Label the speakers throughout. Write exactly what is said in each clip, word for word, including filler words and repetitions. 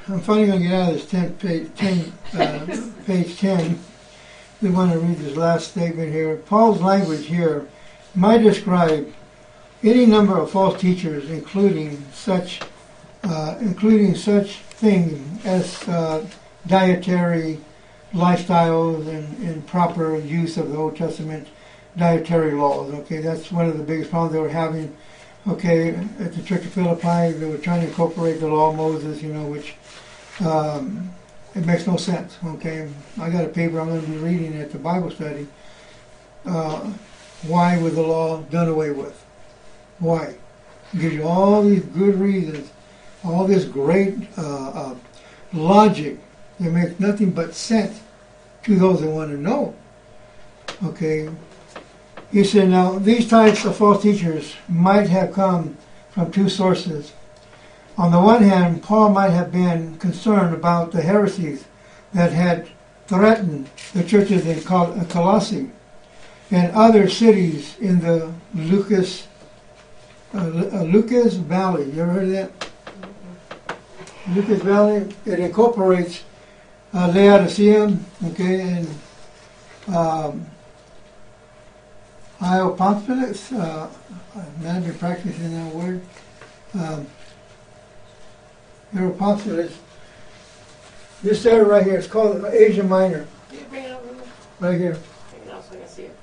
Speaker 1: I'm finally going to get out of this ten, page, ten, uh, page ten. We want to read this last statement here. Paul's language here might describe any number of false teachers, including such, uh, including such things as uh, dietary lifestyles and, and proper use of the Old Testament dietary laws. Okay, that's one of the biggest problems they were having. Okay, at the Church of Philippi, they were trying to incorporate the law of Moses, you know, which um, it makes no sense. Okay, I got a paper I'm going to be reading at the Bible study. Uh, why was the law done away with? Why? It gives you all these good reasons, all this great uh, uh, logic that makes nothing but sense to those that want to know. Okay. He said, now, these types of false teachers might have come from two sources. On the one hand, Paul might have been concerned about the heresies that had threatened the churches in Col- Colossae and other cities in the Lucas, uh, uh, Lucas Valley. You ever heard of that? Mm-hmm. Lucas Valley, it incorporates uh, Laodicea, okay, and um, Hierapolis, uh, I've not been practicing that word. Um, Hierapolis. This area right here, it's called Asia Minor.
Speaker 2: Can you bring it over?
Speaker 1: Right here.
Speaker 2: Bring it out so I can see it.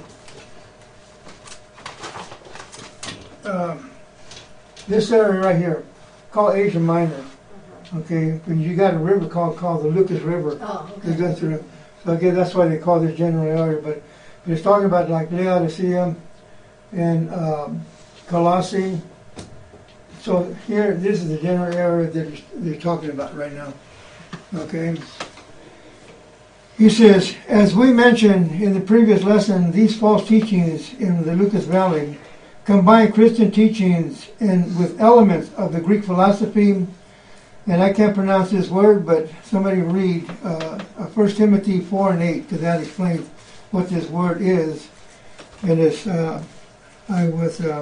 Speaker 1: Oh. Um, this area right here, called Asia Minor. Uh-huh. Okay, and you got a river called called the Lucas River.
Speaker 2: Oh, okay.
Speaker 1: That goes through. So I guess that's why they call this general area, but. It's talking about like Laodicea and um, Colossae. So here, this is the general area that they're talking about right now. Okay. He says, as we mentioned in the previous lesson, these false teachings in the Lucas Valley combine Christian teachings and with elements of the Greek philosophy. And I can't pronounce this word, but somebody read uh, First Timothy four and eight, because that explains what this word is. And it's, uh, I was, um,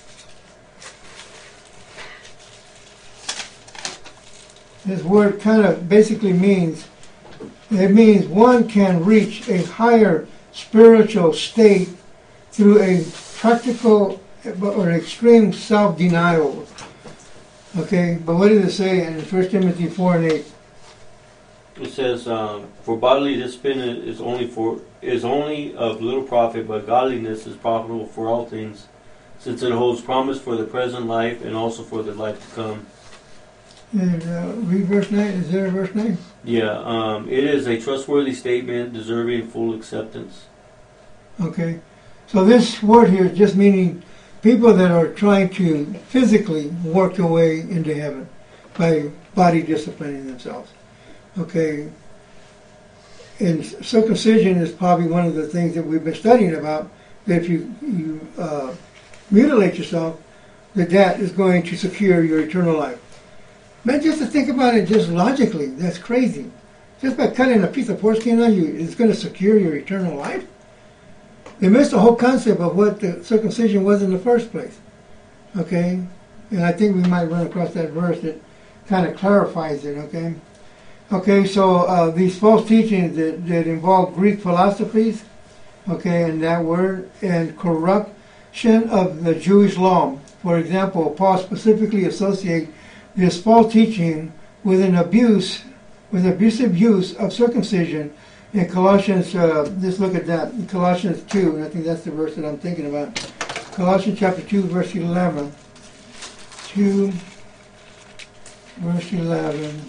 Speaker 1: this word kind of basically means, it means one can reach a higher spiritual state through a practical or extreme self-denial. Okay, but what did it say in First Timothy four and eight?
Speaker 3: It says, um, "For bodily discipline is only for is only of little profit, but godliness is profitable for all things, since it holds promise for the present life and also for the life to come."
Speaker 1: And, uh, read verse nine. Is there a verse nine?
Speaker 3: Yeah, um, it is a trustworthy statement, deserving full acceptance.
Speaker 1: Okay, so this word here is just meaning people that are trying to physically work their way into heaven by body disciplining themselves. Okay, and circumcision is probably one of the things that we've been studying about, that if you, you uh, mutilate yourself, that that is going to secure your eternal life. Man, just to think about it just logically, that's crazy. Just by cutting a piece of foreskin on you, it's going to secure your eternal life? They missed the whole concept of what the circumcision was in the first place. Okay? And I think we might run across that verse that kind of clarifies it, okay? Okay, so uh, these false teachings that, that involve Greek philosophies, okay, and that word, and corruption of the Jewish law. For example, Paul specifically associates this false teaching with an abuse, with abusive use of circumcision in Colossians, uh, let's look at that, in Colossians two, and I think that's the verse that I'm thinking about. Colossians chapter two, verse eleven. two, verse eleven.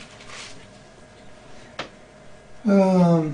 Speaker 1: Um,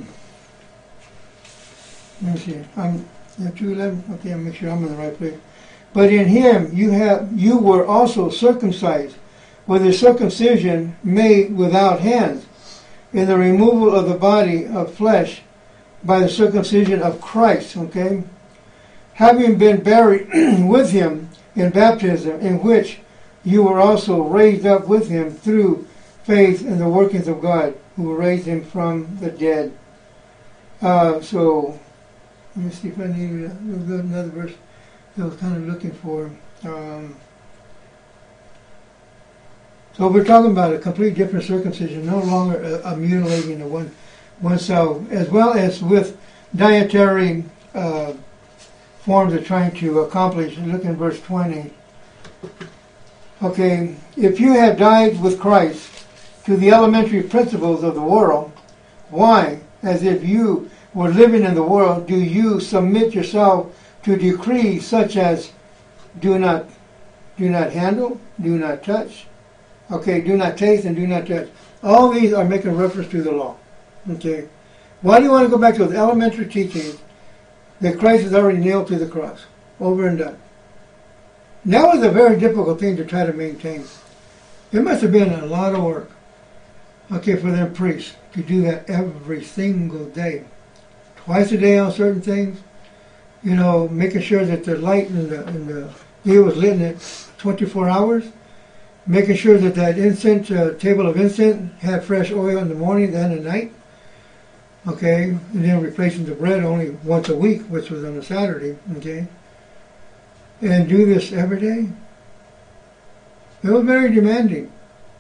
Speaker 1: let me see. I'm two eleven. Okay, I'll make sure I'm in the right place. But in him you have you were also circumcised with a circumcision made without hands, in the removal of the body of flesh by the circumcision of Christ. Okay, having been buried with him in baptism, in which you were also raised up with him through faith in the workings of God, who raised him from the dead. Uh, so, let me see if I need another verse that I was kind of looking for. Um, So we're talking about a complete different circumcision, no longer a, a mutilating of one oneself, as well as with dietary uh, forms of trying to accomplish. Look in verse twenty. Okay, if you have died with Christ to the elementary principles of the world, why, as if you were living in the world, do you submit yourself to decrees such as do not do not handle, do not touch, okay, do not taste and do not touch. All these are making reference to the law. Okay. Why do you want to go back to the elementary teachings that Christ is already nailed to the cross? Over and done. That was a very difficult thing to try to maintain. It must have been a lot of work, okay, for them priests to do that every single day. Twice a day on certain things. You know, making sure that the light in the, in the deal was lit in it twenty-four hours. Making sure that that incense, uh, table of incense had fresh oil in the morning and at night. Okay, and then replacing the bread only once a week, which was on a Saturday. Okay. And do this every day. It was very demanding.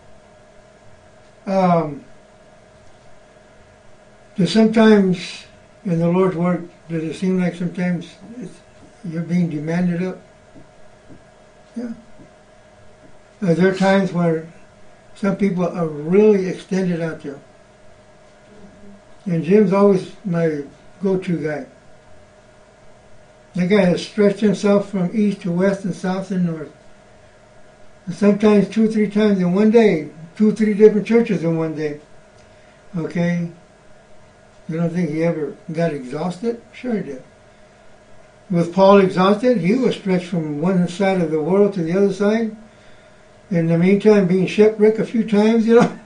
Speaker 1: Um, does sometimes in the Lord's work, does it seem like sometimes it's, you're being demanded of? Yeah. Are there times where some people are really extended out there? And Jim's always my go-to guy. That guy has stretched himself from east to west and south and north. And sometimes two or three times in one day. Two or three different churches in one day. Okay? You don't think he ever got exhausted? Sure he did. Was Paul exhausted? He was stretched from one side of the world to the other side. In the meantime, being shipwrecked a few times, you know.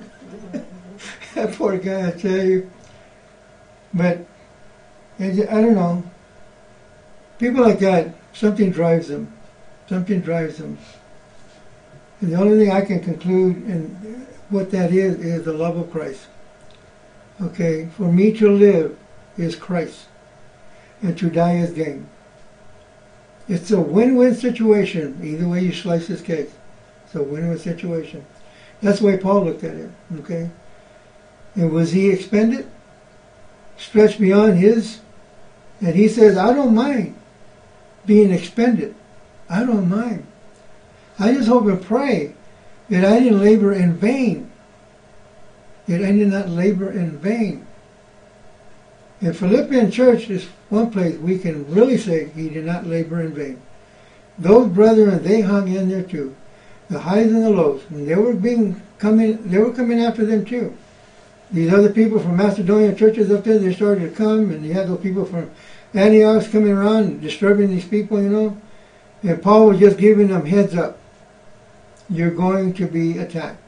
Speaker 1: That poor guy, I tell you. But, I don't know. People like that, something drives them. Something drives them. And the only thing I can conclude in what that is, is the love of Christ. Okay, for me to live is Christ, and to die is gain. It's a win-win situation, either way you slice this cake. It's a win-win situation. That's the way Paul looked at it, okay? And was he expended? Stretched beyond his? And he says, I don't mind being expended. I don't mind. I just hope and pray that I didn't labor in vain. That I did not labor in vain. In Philippian church is one place we can really say he did not labor in vain. Those brethren, they hung in there too. The highs and the lows. And they were being coming they were coming after them too. These other people from Macedonian churches up there, they started to come, and you had those people from Antioch coming around and disturbing these people, you know. And Paul was just giving them heads up. You're going to be attacked.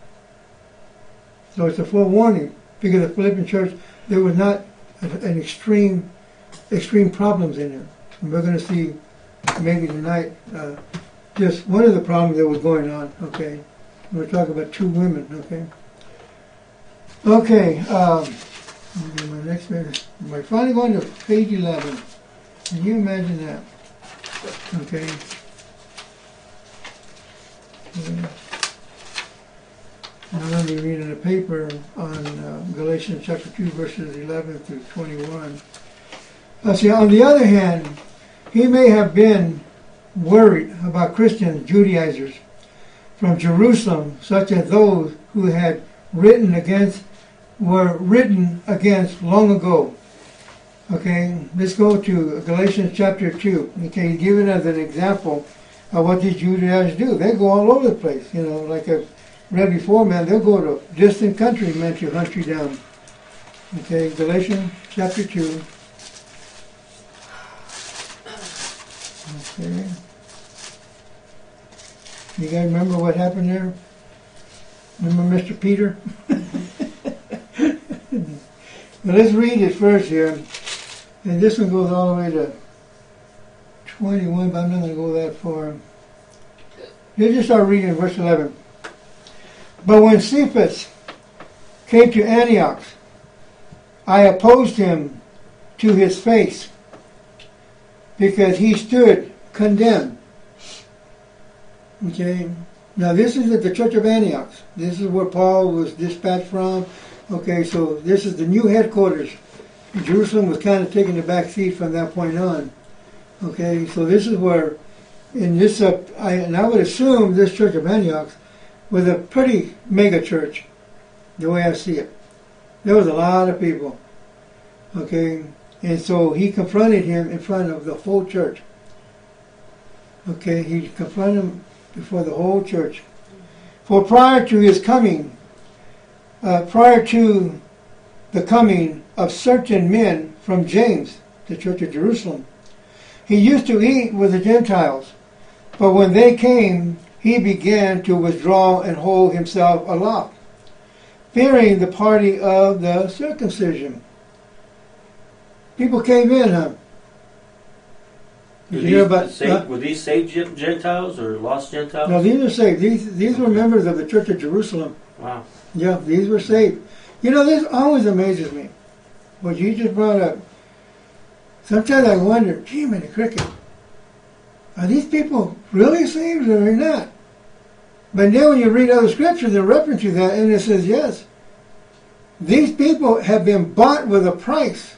Speaker 1: So it's a forewarning, because the Philippian church, there was not an extreme, extreme problems in it. And we're going to see maybe tonight uh, just one of the problems that was going on. Okay, we're talking about two women. Okay. Okay. Um, my next minute. We're finally going to page eleven. Can you imagine that? Okay. Yeah. I'm going to be reading a paper on uh, Galatians chapter two, verses eleven through twenty-one. Uh, see, on the other hand, he may have been worried about Christian Judaizers from Jerusalem, such as those who had written against, were written against long ago. Okay, let's go to Galatians chapter two. Okay, he's giving us an example of what these Judaizers do. They go all over the place, you know, like a read before, man, they'll go to distant country, man, to hunt you down. Okay, Galatians chapter two. Okay. You guys remember what happened there? Remember Mister Peter? Well, let's read it first here. And this one goes all the way to twenty-one, but I'm not going to go that far. You just start reading verse eleven. But when Cephas came to Antioch, I opposed him to his face, because he stood condemned. Okay? Now this is at the Church of Antioch. This is where Paul was dispatched from. Okay, so this is the new headquarters. Jerusalem was kind of taking the back seat from that point on. Okay, so this is where, in this, uh, I, and I would assume this Church of Antioch was a pretty mega church, the way I see it. There was a lot of people. Okay, and so he confronted him in front of the whole church. Okay, he confronted him before the whole church. For prior to his coming, uh, prior to the coming of certain men from James, the Church of Jerusalem, he used to eat with the Gentiles. But when they came, he began to withdraw and hold himself aloft, fearing the party of the circumcision. People came in, huh? Did you hear about,
Speaker 3: saved,
Speaker 1: uh,
Speaker 3: were these saved Gentiles or lost Gentiles?
Speaker 1: no, these are saved. These these were members of the Church of Jerusalem.
Speaker 3: Wow.
Speaker 1: Yeah, these were saved. You know, this always amazes me. What you just brought up. Sometimes I wonder, gee, man, the cricket, are these people really saved or they're not? But then when you read other scriptures in reference to that, and it says, yes, these people have been bought with a price.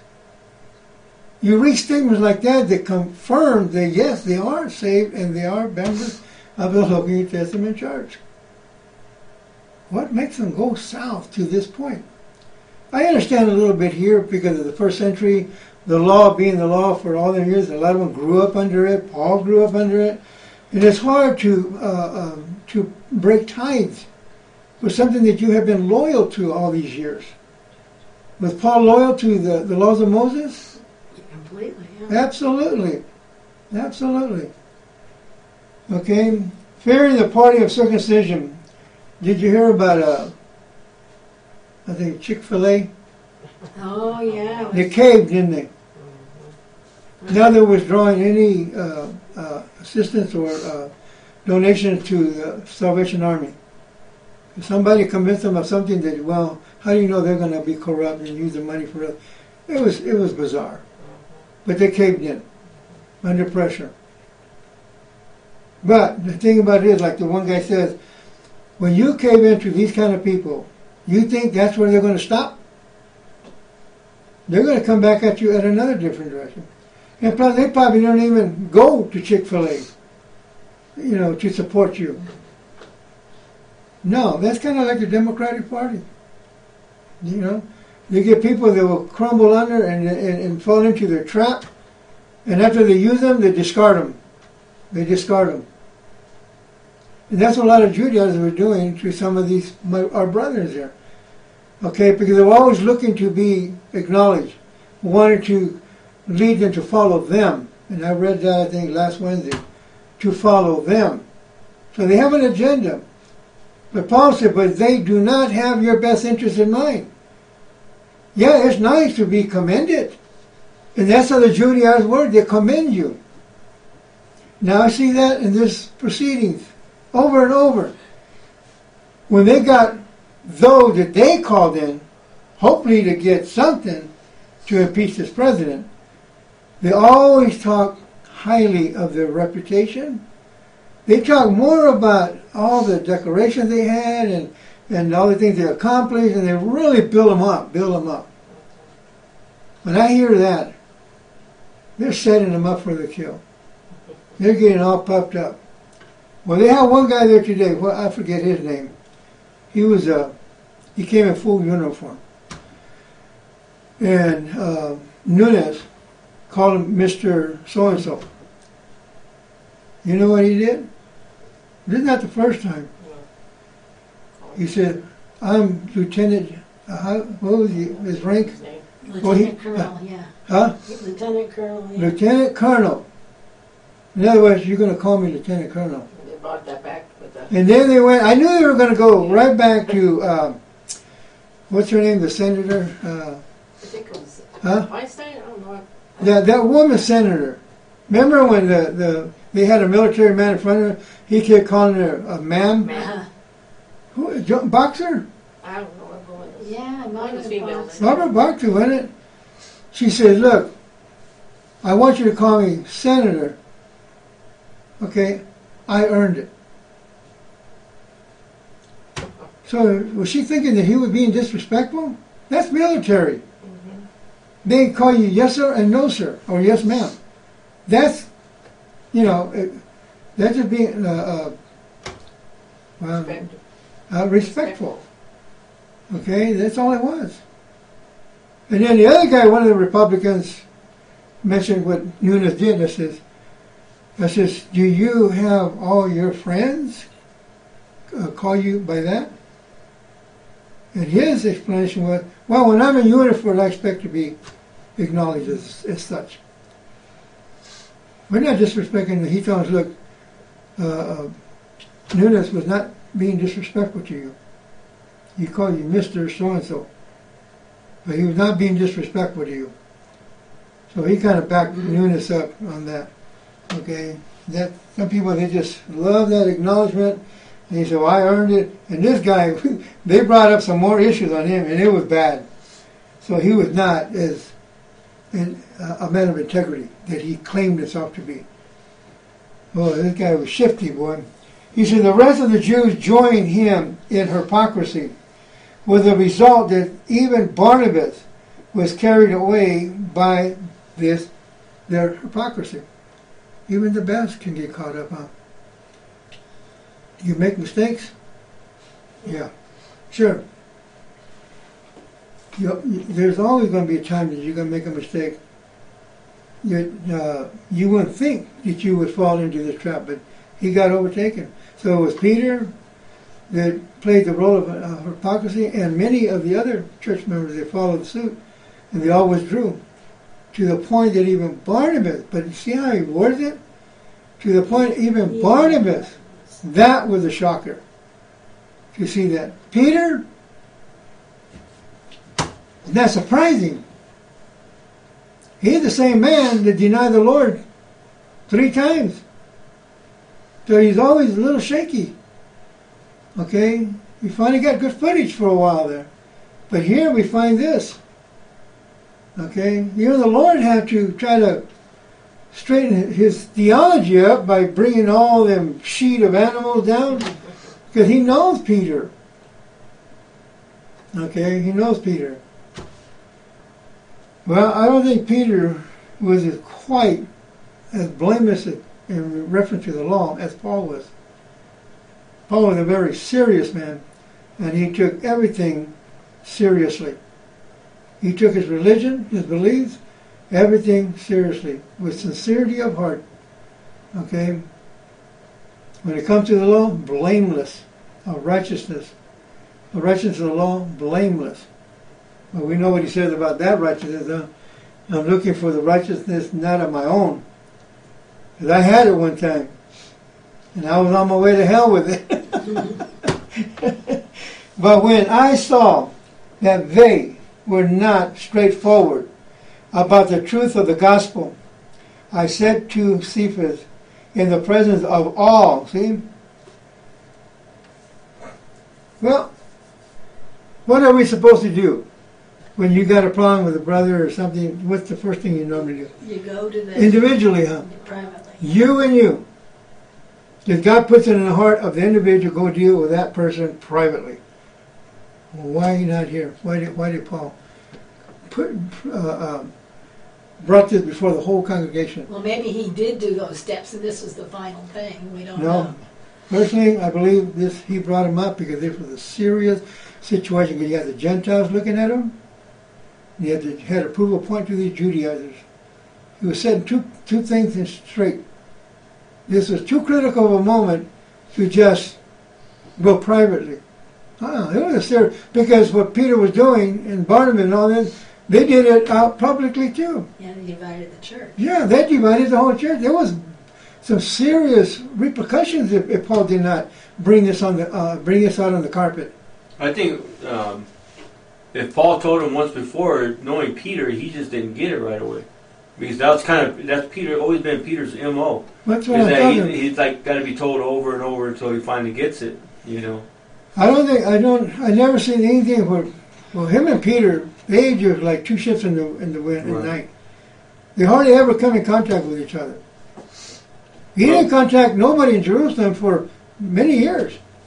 Speaker 1: You read statements like that that confirm that, yes, they are saved and they are members of the local New Testament church. What makes them go south to this point? I understand a little bit here because of the first century, the law being the law for all the years. A lot of them grew up under it. Paul grew up under it. And it's hard to uh, um, to break ties with something that you have been loyal to all these years. Was Paul loyal to the, the laws of Moses?
Speaker 2: Completely, yeah.
Speaker 1: Absolutely. Absolutely. Okay. Fearing the party of circumcision. Did you hear about, uh, I think, Chick-fil-A?
Speaker 2: Oh, yeah.
Speaker 1: They caved, didn't they? Now they're withdrawing any uh, uh, assistance or uh, donations to the Salvation Army. If somebody convinced them of something that, well, how do you know they're going to be corrupt and use the money for it? It was, it was bizarre. But they caved in, under pressure. But the thing about it is, like the one guy says, when you cave into these kind of people, you think that's where they're going to stop? They're going to come back at you at another different direction. And plus, they probably don't even go to Chick-fil-A, you know, to support you. No, that's kind of like the Democratic Party. You know, you get people that will crumble under and, and, and fall into their trap, and after they use them, they discard them. They discard them. And that's what a lot of Judaizers were doing to some of these, my, our brothers there. Okay, because they were always looking to be acknowledged, wanted to lead them to follow them. And I read that, I think, last Wednesday, to follow them. So they have an agenda. But Paul said, but they do not have your best interest in mind. Yeah, it's nice to be commended. And that's how the Judaizers were. They commend you. Now I see that in this proceedings, over and over. When they got those that they called in, hopefully to get something to impeach this president, they always talk highly of their reputation. They talk more about all the decorations they had and, and all the things they accomplished, and they really build them up, build them up. When I hear that, they're setting them up for the kill. They're getting all puffed up. Well, they have one guy there today. Well, I forget his name. He was uh, he came in full uniform, and uh, Nunes called him Mister So and So. You know what he did? This is not the first time. He said, "I'm Lieutenant." Uh, how, what was he, his rank?
Speaker 2: Lieutenant
Speaker 1: Well, he-
Speaker 2: Colonel,
Speaker 1: uh,
Speaker 2: yeah.
Speaker 1: Huh?
Speaker 2: Lieutenant Colonel, yeah.
Speaker 1: Lieutenant Colonel. In other words, you're going to call me Lieutenant Colonel.
Speaker 2: They brought that back with the...
Speaker 1: And then they went, I knew they were going to go right back to, um, what's her name, the senator? Uh,
Speaker 2: I think it was...
Speaker 1: Huh?
Speaker 2: Weinstein? I don't know.
Speaker 1: that, that woman senator. Remember when the, the they had a military man in front of her? He kept calling her a ma'am?
Speaker 2: Uh,
Speaker 1: Who, Jo- Boxer?
Speaker 2: I don't know what woman it is.
Speaker 4: Yeah,
Speaker 2: One was female.
Speaker 1: Barbara Boxer, wasn't it? She said, look, I want you to call me senator. Okay, I earned it. So was she thinking that he was being disrespectful? That's military.
Speaker 2: Mhm.
Speaker 1: They call you yes sir and no sir, or yes ma'am. That's, you know, it, that's just being uh, uh, well,
Speaker 2: Respect-
Speaker 1: uh, respectful. Okay, that's all it was. And then the other guy, one of the Republicans, mentioned what Nunes did. I says, I says, do you have all your friends uh, call you by that? And his explanation was, well, when I'm in uniform, I expect to be acknowledged as, as such. We're not disrespecting. He told us, look, uh, uh, Nunes was not being disrespectful to you. He called you Mister So-and-so. But he was not being disrespectful to you. So he kind of backed Nunes up on that. Okay? That some people, they just love that acknowledgement. And he said, well, I earned it. And this guy, they brought up some more issues on him, and it was bad. So he was not as in, uh, a man of integrity that he claimed himself to be. Boy, this guy was shifty, boy. He said the rest of the Jews joined him in hypocrisy, with the result that even Barnabas was carried away by this, their hypocrisy. Even the best can get caught up on. You make mistakes? Yeah, sure. You, you, there's always going to be a time that you're going to make a mistake. You, uh, you wouldn't think that you would fall into this trap, but he got overtaken. So it was Peter that played the role of uh, hypocrisy, and many of the other church members that followed suit, and they all withdrew, to the point that even Barnabas, but see how he worded it? To the point even
Speaker 2: Yeah.
Speaker 1: Barnabas, that was a shocker. You see that? Peter, it's not surprising. He's the same man that denied the Lord three times. So he's always a little shaky. Okay? We finally got good footage for a while there. But here we find this. Okay? Even the Lord had to try to straighten his theology up by bringing all them sheet of animals down. Because he knows Peter. Okay? He knows Peter. Well, I don't think Peter was as quite as blameless in reference to the law as Paul was. Paul was a very serious man, and he took everything seriously. He took his religion, his beliefs, everything seriously, with sincerity of heart. Okay? When it comes to the law, blameless. Of righteousness. The righteousness of the law, blameless. Well, we know what he says about that righteousness. Huh? I'm looking for the righteousness not of my own. Because I had it one time. And I was on my way to hell with it. But when I saw that they were not straightforward about the truth of the gospel, I said to Cephas, in the presence of all, see? Well, what are we supposed to do? When you got a problem with a brother or something, what's the first thing you normally do?
Speaker 2: You go to the
Speaker 1: Individually, huh?
Speaker 2: privately.
Speaker 1: You and you. If God puts it in the heart of the individual, go deal with that person privately. Why are you not here? Why did Why did Paul put uh, uh, brought this before the whole congregation?
Speaker 2: Well, maybe he did do those steps, and this was the final thing. We don't
Speaker 1: No.
Speaker 2: know.
Speaker 1: Personally, I believe this. He brought him up because this was a serious situation. Because you had the Gentiles looking at him. And you had to had to prove a point to these Judaizers. He was setting two two things in straight. This was too critical of a moment to just go privately. Ah, it was a serious, because what Peter was doing and Barnabas and all this, they did it out publicly too.
Speaker 2: Yeah, they divided the church.
Speaker 1: Yeah, they divided the whole church. There was some serious repercussions if, if Paul did not bring this on the uh, bring this out on the carpet.
Speaker 3: I think um, if Paul told him once before, knowing Peter, he just didn't get it right away. Because that's kind of, that's Peter, always been Peter's M O.
Speaker 1: That's what
Speaker 3: Is
Speaker 1: I'm
Speaker 3: that
Speaker 1: talking.
Speaker 3: he, he's like got to be told over and over until he finally gets it, you know.
Speaker 1: I don't think I don't. I never seen anything where, well, him and Peter, they age are like two ships in the in the wind
Speaker 3: Right.
Speaker 1: at night. They hardly ever come in contact with each other. He didn't contact nobody in Jerusalem for many years.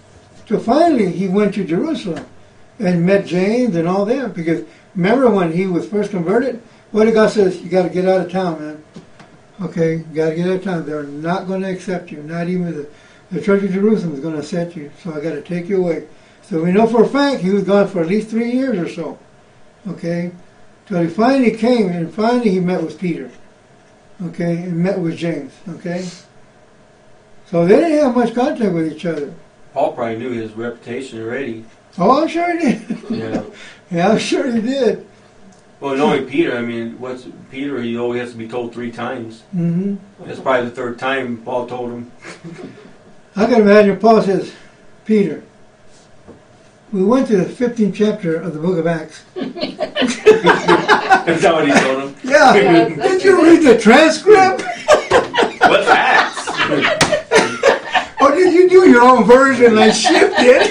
Speaker 1: So finally, he went to Jerusalem and met James and all them. Because remember when he was first converted, what did God says? You got to get out of town, man. Okay, you got to get out of town. They're not going to accept you. Not even the, the Church of Jerusalem is going to accept you. So I got to take you away. So we know for a fact he was gone for at least three years or so. Okay, so he finally came, and finally he met with Peter. Okay, and met with James. Okay, so they didn't have much contact with each other.
Speaker 3: Paul probably knew his reputation already.
Speaker 1: Oh, I'm sure he did.
Speaker 3: Yeah.
Speaker 1: Yeah, I'm sure he did.
Speaker 3: Well, knowing Peter, I mean, what's Peter? He always has to be told three times.
Speaker 1: Mm-hmm.
Speaker 3: That's probably the third time Paul told him.
Speaker 1: I can imagine Paul says, Peter, we went to the fifteenth chapter of the book of Acts.
Speaker 3: Is that what he told him?
Speaker 1: Yeah. Did you read the transcript?
Speaker 3: What's Acts?
Speaker 1: Or did you do your own version and shift it?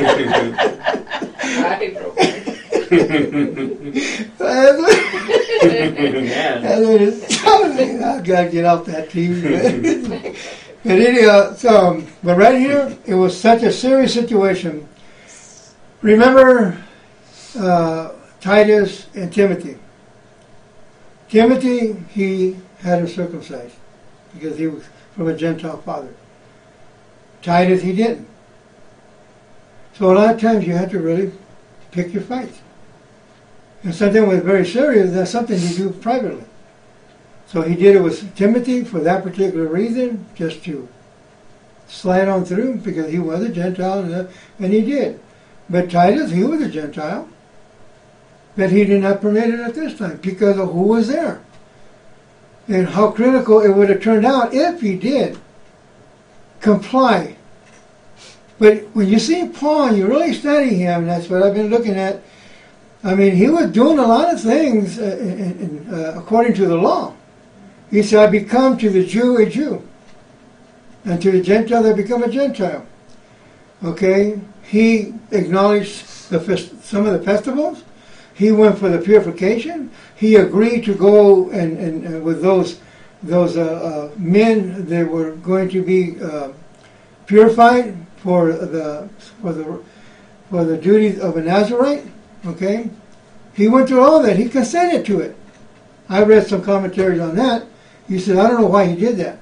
Speaker 1: That's what,
Speaker 3: Yeah.
Speaker 1: that's what it's telling me. I've got to get off that T V. But anyhow, so, um, but right here, it was such a serious situation. Remember uh, Titus and Timothy. Timothy, he had him circumcised because he was from a Gentile father. Titus, he didn't. So a lot of times you have to really pick your fights. And something was very serious, that's something you do privately. So he did it with Timothy for that particular reason, just to slide on through because he was a Gentile, and, uh, and he did. But Titus, he was a Gentile. But he did not permit it at this time because of who was there. And how critical it would have turned out if he did comply. But when you see Paul and you really study him, that's what I've been looking at, I mean, he was doing a lot of things uh, in, in, uh, according to the law. He said, I become to the Jew a Jew, and to the Gentile I become a Gentile. Okay? He acknowledged the fest- some of the festivals. He went for the purification. He agreed to go and, and uh, with those those uh, uh, men that were going to be uh, purified for the for the for the duties of a Nazarite. Okay, he went through all that. He consented to it. I read some commentaries on that. He said, I don't know why he did that.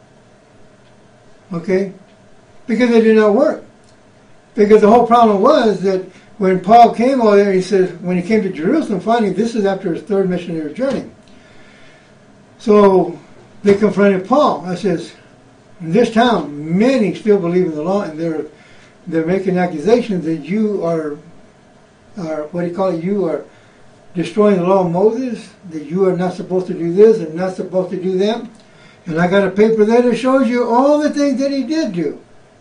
Speaker 1: Okay, because it did not work. Because the whole problem was that when Paul came over there, he said, when he came to Jerusalem, finally, this is after his third missionary journey. So they confronted Paul. I says, in this town, many still believe in the law, and they're they're making accusations that you are, are what do you call it? You are destroying the law of Moses. That you are not supposed to do this and not supposed to do that. And I got a paper there that shows you all the things that he did do.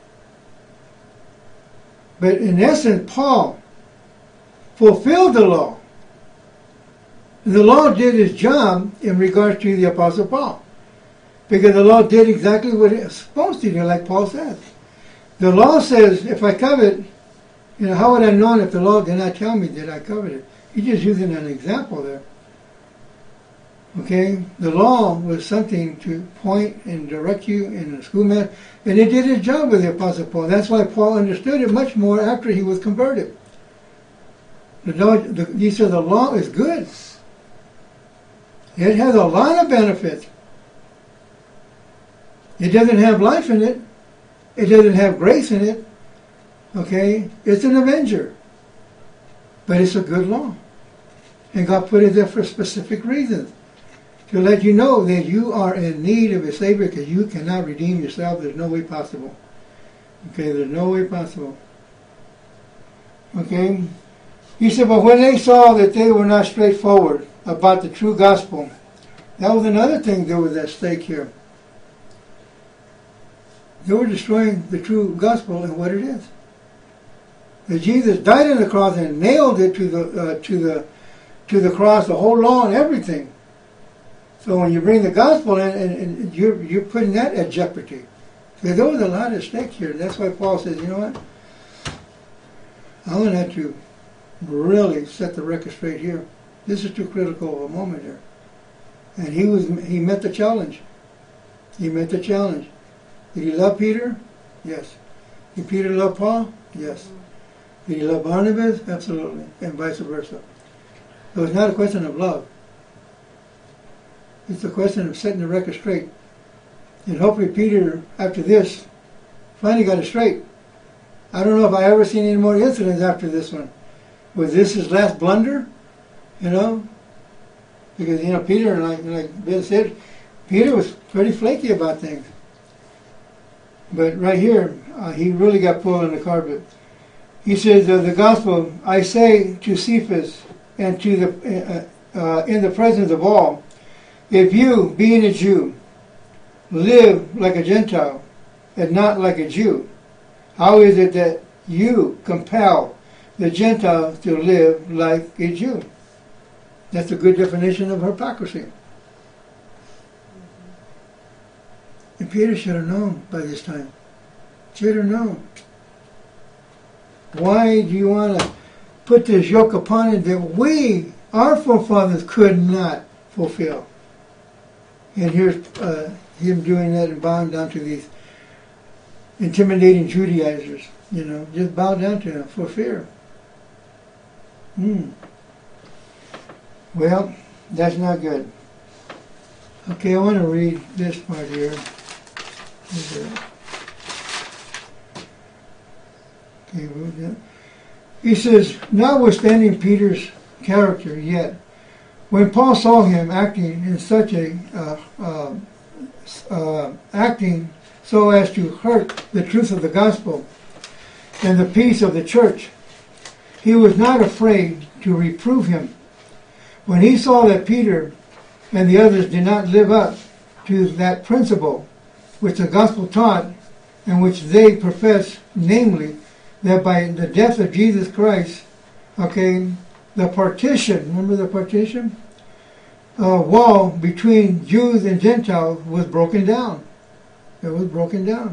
Speaker 1: But in essence, Paul fulfilled the law. The law did its job in regards to the Apostle Paul. Because the law did exactly what it was supposed to do, like Paul says. The law says, if I covet, you know, how would I have known if the law did not tell me that I coveted? He's just using an example there. Okay? The law was something to point and direct you in the schoolmaster, and it did its job with the Apostle Paul. That's why Paul understood it much more after he was converted. The law, the, he said the law is good. It has a lot of benefits. It doesn't have life in it. It doesn't have grace in it. Okay? It's an avenger. But it's a good law. And God put it there for specific reasons. To let you know that you are in need of a Savior because you cannot redeem yourself. There's no way possible. Okay? There's no way possible. Okay? He said, but when they saw that they were not straightforward about the true gospel, that was another thing that was at stake here. They were destroying the true gospel and what it is. That Jesus died on the cross and nailed it to the uh, to the to the cross, the whole law and everything. So when you bring the gospel in, and, and you're you're putting that at jeopardy. So there was a lot at stake here. That's why Paul says, you know what? I'm going to have to really set the record straight here. This is too critical of a moment here. And he was he met the challenge. He met the challenge. Did he love Peter? Yes. Did Peter love Paul? Yes. Did he love Barnabas? Absolutely. And vice versa. So it's not a question of love. It's a question of setting the record straight. And hopefully Peter, after this, finally got it straight. I don't know if I ever seen any more incidents after this one. Was this his last blunder? You know? Because, you know, Peter, like, like Bill said, Peter was pretty flaky about things. But right here, uh, he really got pulled on the carpet. He says, uh, the gospel, I say to Cephas and to the uh, uh, in the presence of all, if you, being a Jew, live like a Gentile and not like a Jew, how is it that you compel the Gentiles to live like a Jew? That's a good definition of hypocrisy. And Peter should have known by this time. Should have known. Why do you want to put this yoke upon it that we, our forefathers, could not fulfill? And here's uh, him doing that and bowing down to these intimidating Judaizers. You know, just bow down to them for fear. Hmm. Well, that's not good. Okay, I want to read this part here. Okay, we'll do. He says, notwithstanding Peter's character, yet, when Paul saw him acting in such a uh, uh, uh, acting so as to hurt the truth of the gospel and the peace of the church, he was not afraid to reprove him. When he saw that Peter and the others did not live up to that principle which the gospel taught and which they profess, namely, that by the death of Jesus Christ, okay, the partition, remember the partition? Uh, wall between Jews and Gentiles was broken down. It was broken down.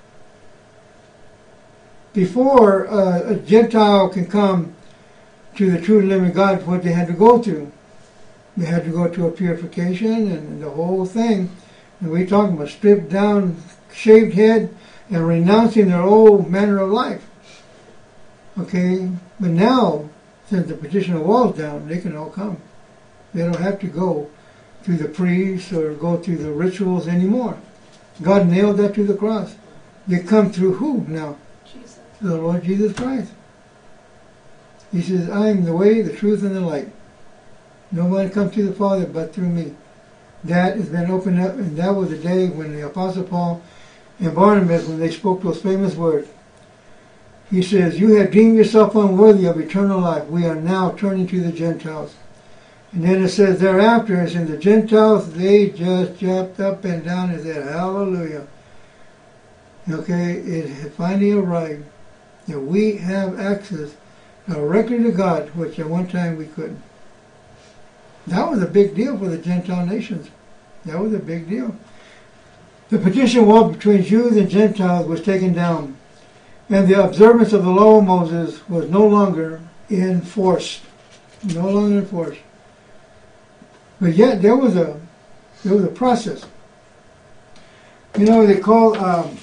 Speaker 1: Before uh, a Gentile can come to the true and living God, what they had to go through. They had to go to a purification and the whole thing. And we're talking about stripped down, shaved head, and renouncing their old manner of life. Okay, but now, since the partition wall is down, they can all come. They don't have to go through the priests or go through the rituals anymore. God nailed that to the cross. They come through who now?
Speaker 2: Jesus.
Speaker 1: The Lord Jesus Christ. He says, I am the way, the truth, and the light. No one comes to the Father but through me. That has been opened up, and that was the day when the Apostle Paul and Barnabas, when they spoke those famous words. He says, you have deemed yourself unworthy of eternal life. We are now turning to the Gentiles. And then it says thereafter, as in the Gentiles, they just jumped up and down and said, hallelujah. Okay, it had finally arrived that we have access directly to God, which at one time we couldn't. That was a big deal for the Gentile nations. That was a big deal. The partition wall between Jews and Gentiles was taken down, and the observance of the law of Moses was no longer enforced. No longer enforced. But yet there was a there was a process. You know, they call um,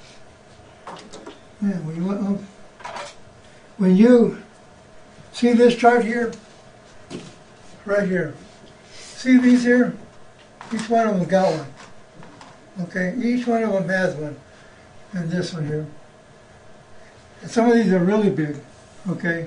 Speaker 1: man, when you um, when you see this chart here, right here, see these here, each one of them got one. Okay, each one of them has one, and this one here. And some of these are really big. Okay.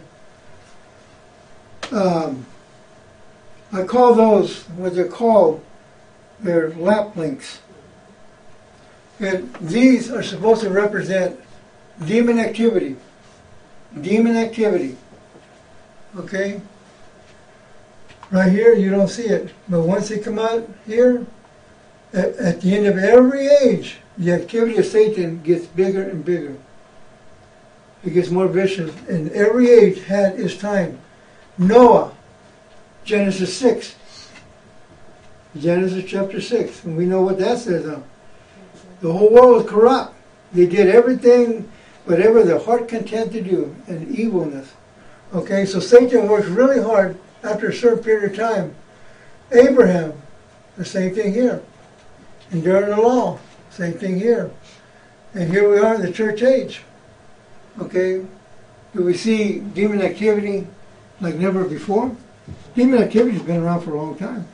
Speaker 1: Um, I call those what they're called. They're lap links. And these are supposed to represent demon activity. Demon activity. Okay? Right here, you don't see it. But once they come out here, at, at the end of every age, the activity of Satan gets bigger and bigger. It gets more vicious. And every age had its time. Noah, Genesis six. Genesis chapter six. And we know what that says now. The whole world was corrupt. They did everything, whatever their heart content to do, and evilness. Okay, so Satan works really hard after a certain period of time. Abraham, the same thing here. And during the law, same thing here. And here we are in the church age. Okay? Do we see demon activity like never before? Demon activity has been around for a long time.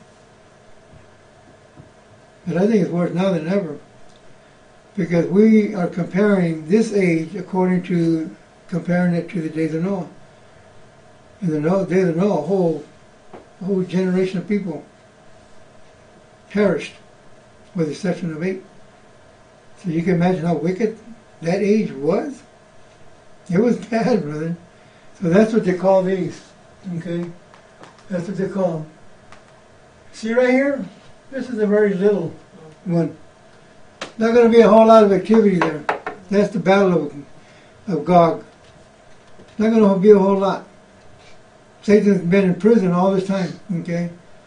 Speaker 1: But I think it's worse now than ever. Because we are comparing this age according to, comparing it to the days of Noah. In the Noah, days of Noah, a whole, a whole generation of people perished, with the exception of eight. So you can imagine how wicked that age was. It was bad, brother. So that's what they call these. Okay? That's what they call them. See right here? This is a very little one. Not going to be a whole lot of activity there. That's the battle of, of Gog. Not going to be a whole lot. Satan's been in prison all this time. Okay?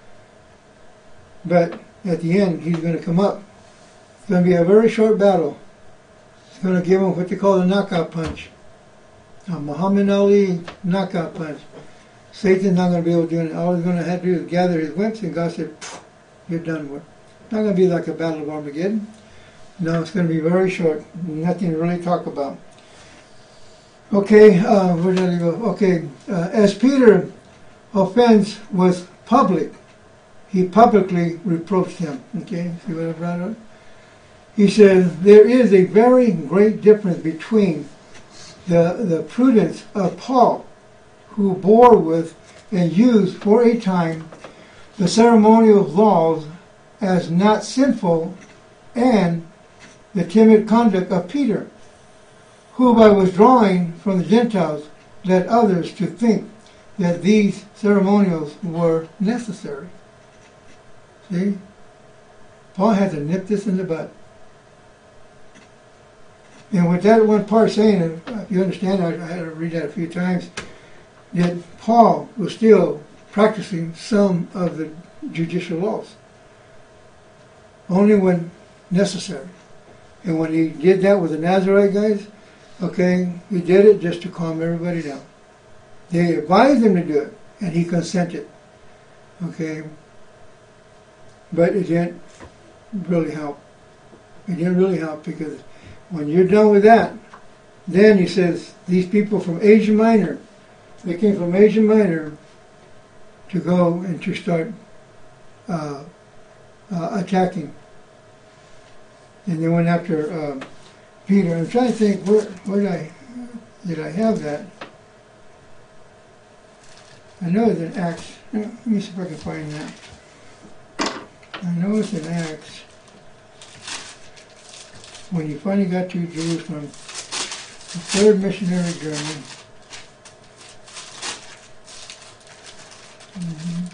Speaker 1: But at the end, he's going to come up. It's going to be a very short battle. It's going to give him what they call the knockout punch. A Muhammad Ali knockout punch. Satan's not going to be able to do it. All he's going to have to do is gather his wimps, and God said, you're done with. Not going to be like a battle of Armageddon. No, it's going to be very short. Nothing to really talk about. Okay, uh, where did I go? Okay, uh, as Peter's offense was public, he publicly reproached him. Okay, see what I brought up? He said, there is a very great difference between the, the prudence of Paul, who bore with and used for a time the ceremonial laws as not sinful, and the timid conduct of Peter, who by withdrawing from the Gentiles led others to think that these ceremonials were necessary. See? Paul had to nip this in the bud. And with that one part saying, if you understand, I, I had to read that a few times, that Paul was still practicing some of the judicial laws. Only when necessary. And when he did that with the Nazarite guys, okay, he did it just to calm everybody down. They advised him to do it, and he consented. Okay? But it didn't really help. It didn't really help, because when you're done with that, then he says, these people from Asia Minor, they came from Asia Minor to go and to start uh, uh, attacking. And they went after uh, Peter. I'm trying to think, where, where did I, did I have that? I know it's in Acts. Let me see if I can find that. I know it's in Acts. When he finally got to Jerusalem, the third missionary journey. Mm-hmm.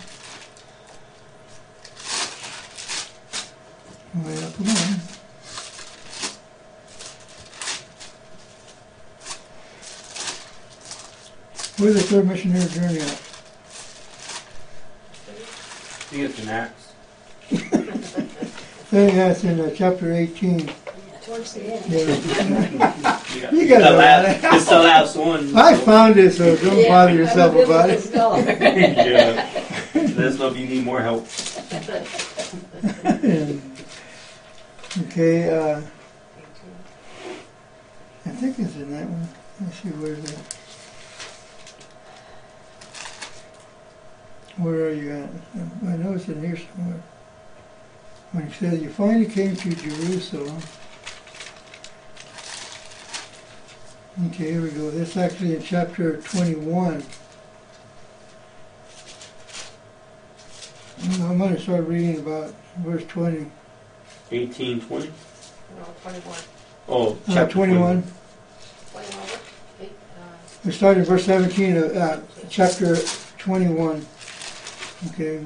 Speaker 1: Well, come on. Where's the third missionary journey at?
Speaker 3: I think it's in Acts.
Speaker 1: Yeah, it's in uh, chapter eighteen.
Speaker 2: Towards the end.
Speaker 1: Yeah.
Speaker 3: Yeah.
Speaker 1: You got
Speaker 3: the
Speaker 1: it.
Speaker 3: last, It's the last one.
Speaker 1: I found it, so don't
Speaker 2: Yeah,
Speaker 1: bother
Speaker 2: I'm a
Speaker 1: yourself
Speaker 2: bit
Speaker 1: about
Speaker 2: of a
Speaker 1: it.
Speaker 2: scholar.
Speaker 3: Yeah. Let us know if you need more help.
Speaker 1: Okay, uh, I think it's in that one. Let's see, where's it? Where are you at? I know it's in here somewhere. When he says, you finally came to Jerusalem. Okay, here we go. This is actually in chapter twenty-one. I'm going to start reading about verse twenty.
Speaker 3: eighteen, twenty?
Speaker 4: No, twenty-one.
Speaker 3: Oh,
Speaker 1: Uh,
Speaker 3: chapter
Speaker 1: twenty-one.
Speaker 4: twenty-one, eight, uh,
Speaker 1: We start in verse seventeen of uh, chapter twenty-one. Okay.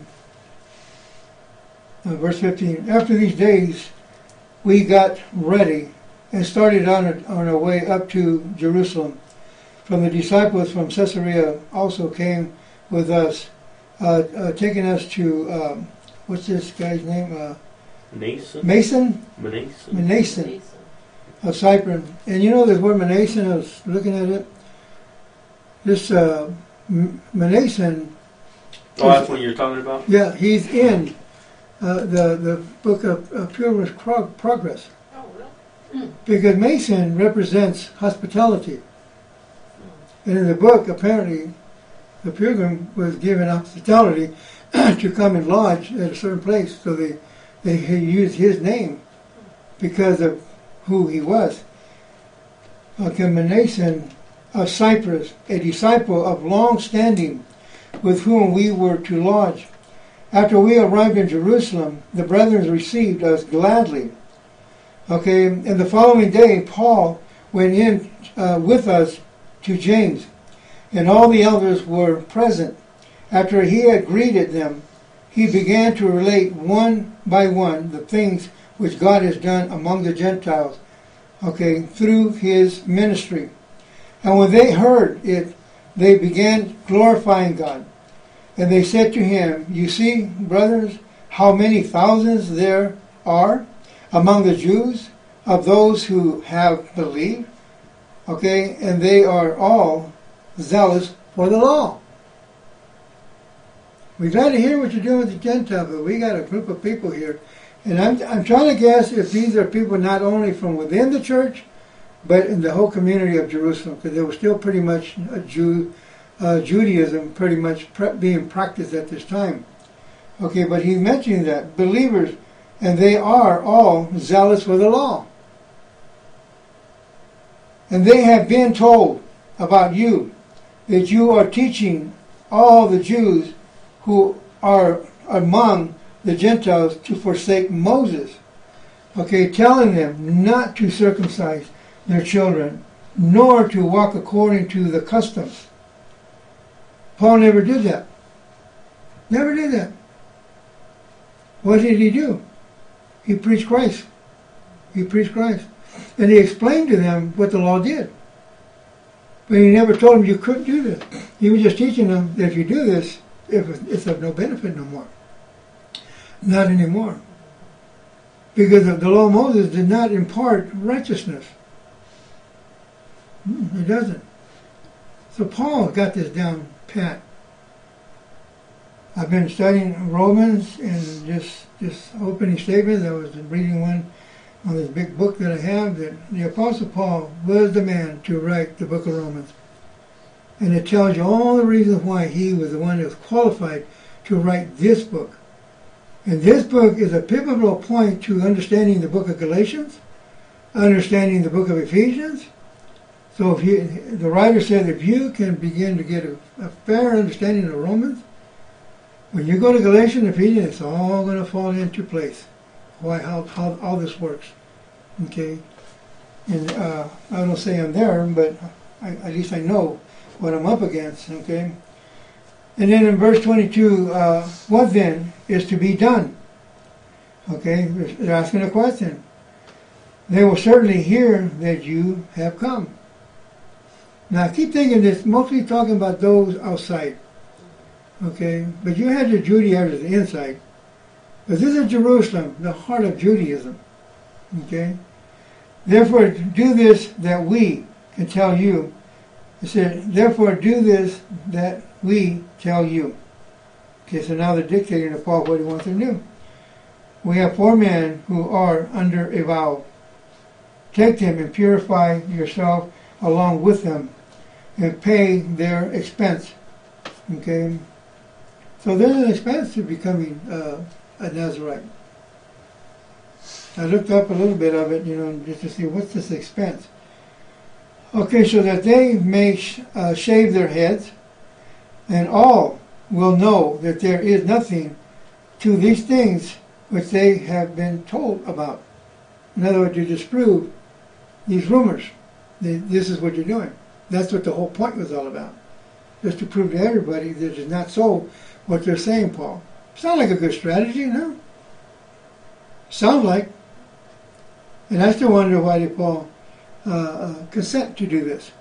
Speaker 1: Uh, verse fifteen. After these days, we got ready and started on our, on our way up to Jerusalem. From the disciples from Caesarea also came with us, uh, uh, taking us to, um, what's this guy's name? Uh,
Speaker 3: Mason?
Speaker 1: Mason?
Speaker 3: Manason?
Speaker 1: Manason of Cyprus. And you know this word Manason, I was looking at it. This uh, M- Manason,
Speaker 3: Oh, that's what you're talking about?
Speaker 1: yeah, he's in uh, the, the book of uh, Pilgrim's Prog- Progress.
Speaker 4: oh, really?
Speaker 1: Because Mason represents hospitality. And in the book, apparently, the pilgrim was given hospitality to come and lodge at a certain place. So they, they used his name because of who he was. Okay, Manasseh of Cyprus, a disciple of long standing, with whom we were to lodge. After we arrived in Jerusalem, the brethren received us gladly. Okay, and the following day, Paul went in uh, with us to James, and all the elders were present. After he had greeted them, he began to relate one by one the things which God has done among the Gentiles, okay, through his ministry. And when they heard it, they began glorifying God. And they said to him, "You see, brothers, how many thousands there are among the Jews of those who have believed." Okay, and they are all zealous for the law. We're glad to hear what you're doing with the Gentiles, but we got a group of people here. And I'm, I'm trying to guess if these are people not only from within the church, but in the whole community of Jerusalem, because they were still pretty much a Jew, uh, Judaism pretty much pre- being practiced at this time. Okay, but he's mentioning that believers, and they are all zealous for the law. And they have been told about you that you are teaching all the Jews who are among the Gentiles to forsake Moses. Okay, telling them not to circumcise their children, nor to walk according to the customs. Paul never did that. Never did that. What did he do? He preached Christ. He preached Christ. And he explained to them what the law did. But he never told them you couldn't do this. He was just teaching them that if you do this, it's of no benefit no more. Not anymore. Because the law of Moses did not impart righteousness. It doesn't. So Paul got this down pat. I've been studying Romans and just just opening statements. I was reading one on this big book that I have, that the Apostle Paul was the man to write the book of Romans. And it tells you all the reasons why he was the one that was qualified to write this book. And this book is a pivotal point to understanding the book of Galatians, understanding the book of Ephesians. So if you, the writer said if you can begin to get a, a fair understanding of Romans, when you go to Galatians and Ephesians, it's all going to fall into place. Why, how, how all this works. Okay? And uh, I don't say I'm there, but I, at least I know what I'm up against. Okay? And then in verse twenty-two, uh, what then is to be done? Okay? They're asking a question. They will certainly hear that you have come. Now, I keep thinking this, mostly talking about those outside. Okay? But you had your Judaizers inside. But this is Jerusalem, the heart of Judaism. Okay? Therefore, do this that we can tell you. It said, therefore, do this that we tell you. Okay, so now they're dictating to Paul what he wants them to do. We have four men who are under a vow. Take them and purify yourself along with them and pay their expense. Okay? So there's an expense to becoming uh, a Nazarite. I looked up a little bit of it, you know, just to see what's this expense. Okay, so that they may sh- uh, shave their heads, and all will know that there is nothing to these things which they have been told about. In other words, to disprove these rumors. They, this is what you're doing. That's what the whole point was all about. Just to prove to everybody that it is not so what they're saying, Paul. Sound like a good strategy, no? Sound like. And I still wonder why did Paul uh, uh, consent to do this.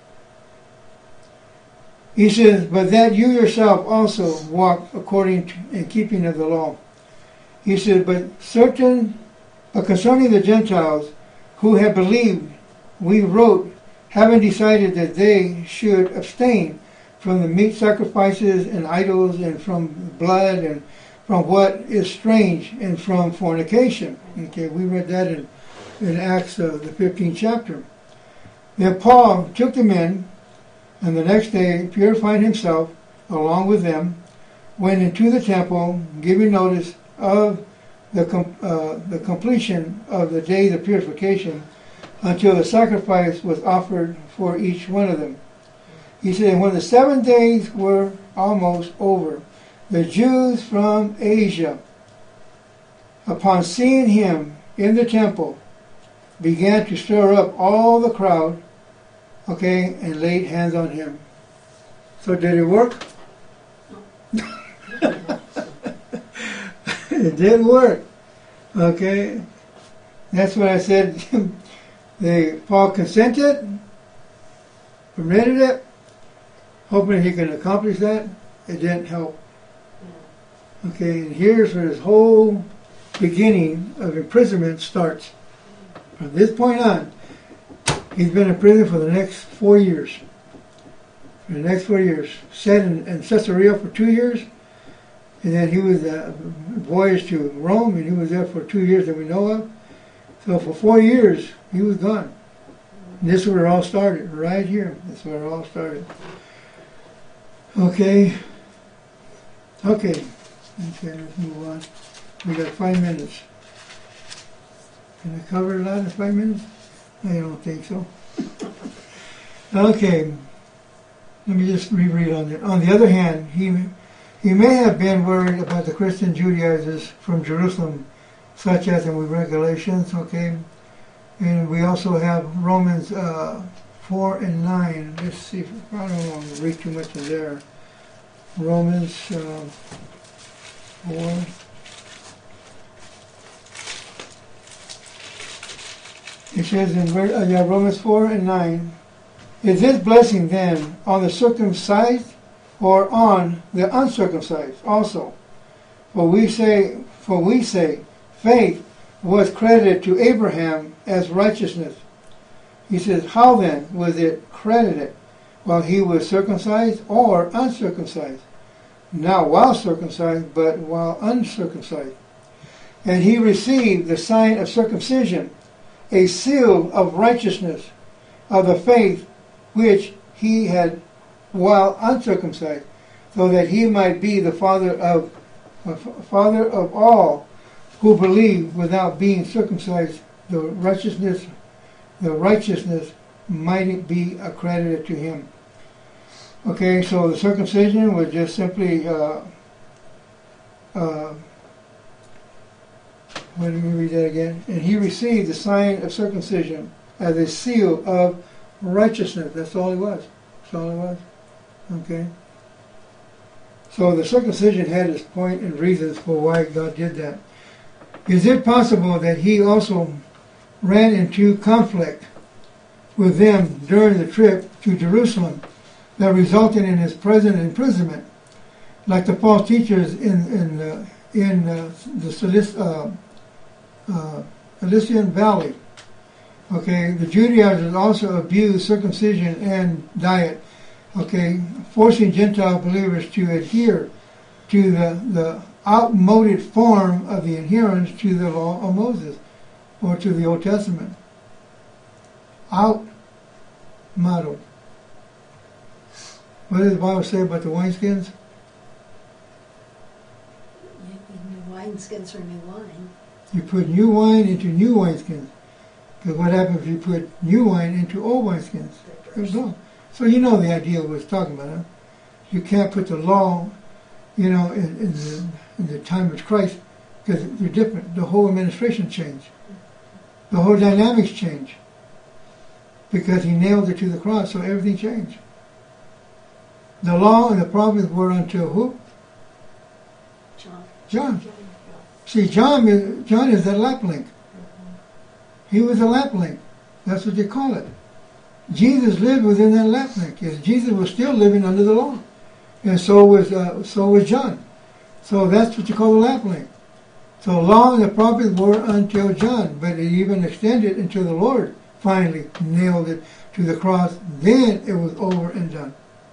Speaker 1: He says, but that you yourself also walk according to in keeping of the law. He says, but certain, but concerning the Gentiles who have believed, we wrote, having decided that they should abstain from the meat sacrifices and idols and from blood and from what is strange and from fornication. Okay, we read that in, in Acts, uh, the fifteenth chapter. Then Paul took them in And the next day, purifying himself along with them, went into the temple, giving notice of the com- uh, the completion of the days of purification, until the sacrifice was offered for each one of them. He said, and when the seven days were almost over, the Jews from Asia, upon seeing him in the temple, began to stir up all the crowd, okay, and laid hands on him. So did it work? It did work. Okay? That's what I said. They Paul consented, permitted it, hoping he can accomplish that. It didn't help. Okay, and here's where his whole beginning of imprisonment starts. From this point on, he's been in prison for the next four years. For the next four years. Set in, in Caesarea for two years, and then he was uh, voyaged to Rome, and he was there for two years that we know of. So for four years, he was gone. And this is where it all started, right here. This is where it all started. Okay. Okay. Okay, let's move on. We got five minutes. Can I cover a lot in five minutes? I don't think so. Okay. Let me just reread on it. On the other hand, he he may have been worried about the Christian Judaizers from Jerusalem, such as in Regulations, okay? And we also have Romans uh, four and nine. Let's see, if, I don't want to read too much in there. Romans uh, four. It says in uh, yeah, Romans four and nine, is this blessing then on the circumcised or on the uncircumcised also? For we say, for we say, faith was credited to Abraham as righteousness. He says, how then was it credited? While he was circumcised or uncircumcised? Not while circumcised, but while uncircumcised. And he received the sign of circumcision, a seal of righteousness of the faith which he had while uncircumcised, so that he might be the father of uh, father of all who believe without being circumcised, the righteousness the righteousness might be accredited to him. Okay, so the circumcision was just simply uh, uh, let me read that again. And he received the sign of circumcision as a seal of righteousness. That's all it was. That's all it was. Okay. So the circumcision had its point and reasons for why God did that. Is it possible that he also ran into conflict with them during the trip to Jerusalem that resulted in his present imprisonment, like the false teachers in in uh, in uh, the Cilic- uh, uh, Cilician Valley? Okay, the Judaizers also abused circumcision and diet. Okay, forcing Gentile believers to adhere to the the outmoded form of the adherence to the law of Moses or to the Old Testament. Outmoded. What does the Bible say about the wineskins?
Speaker 2: New wineskins for new wine.
Speaker 1: You put new wine into new wineskins. Because what happens if you put new wine into old wineskins? There's no. So you know the idea of what it's talking about, huh? You can't put the law, you know, in, in, the, in the time of Christ, because they're different. The whole administration changed. The whole dynamics changed. Because he nailed it to the cross, so everything changed. The law and the prophets were until who?
Speaker 2: John.
Speaker 1: John. See, John is, John is the laplink. He was a laplink. That's what they call it. Jesus lived within that laplink. Yes, Jesus was still living under the law, and so was uh, so was John. So that's what you call the laplink. So law and the prophets were until John, but it even extended until the Lord finally nailed it to the cross. Then it was over and done.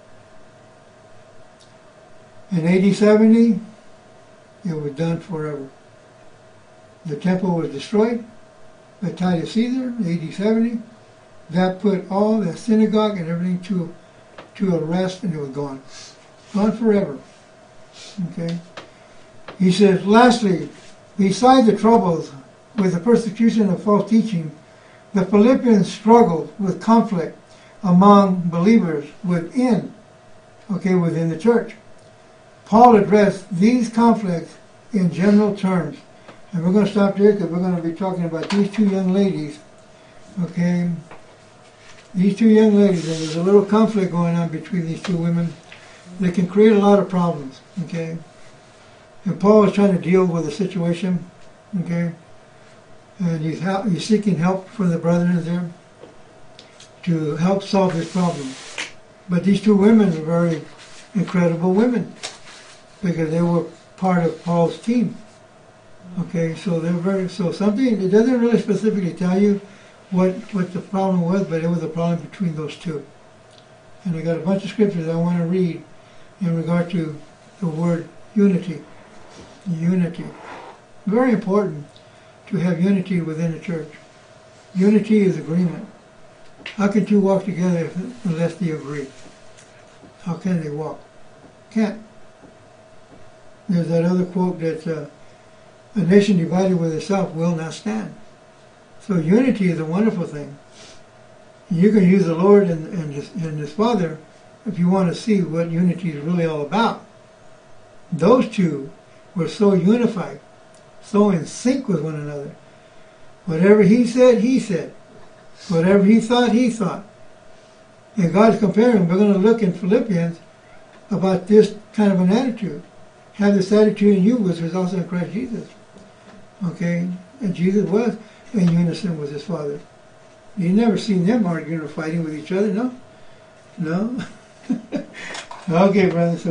Speaker 1: In A D seventy, it was done forever. The temple was destroyed by Titus Caesar in A D seventy. That put all the synagogue and everything to to a rest, and it was gone. Gone forever. Okay? He says, lastly, beside the troubles with the persecution of false teaching, the Philippians struggled with conflict among believers within, okay, within the church. Paul addressed these conflicts in general terms. And we're going to stop there because we're going to be talking about these two young ladies. Okay? These two young ladies, and there's a little conflict going on between these two women that can create a lot of problems. Okay? And Paul is trying to deal with the situation. Okay? And he's, help, he's seeking help from the brethren there to help solve this problem. But these two women are very incredible women because they were part of Paul's team. Okay, so they're very, so something, it doesn't really specifically tell you what, what the problem was, but it was a problem between those two. And I got a bunch of scriptures I want to read in regard to the word unity. Unity. Very important to have unity within a church. Unity is agreement. How can two walk together if, unless they agree? How can they walk? Can't. There's that other quote that uh, a nation divided with itself will not stand. So unity is a wonderful thing. You can use the Lord and, and, his, and his Father if you want to see what unity is really all about. Those two were so unified, so in sync with one another. Whatever he said, he said. Whatever he thought, he thought. And God's comparing, we're going to look in Philippians about this kind of an attitude. Have this attitude in you, which was also in Christ Jesus. Okay? And Jesus was in unison with his Father. You never seen them arguing or fighting with each other, no? No? Okay, brothers. So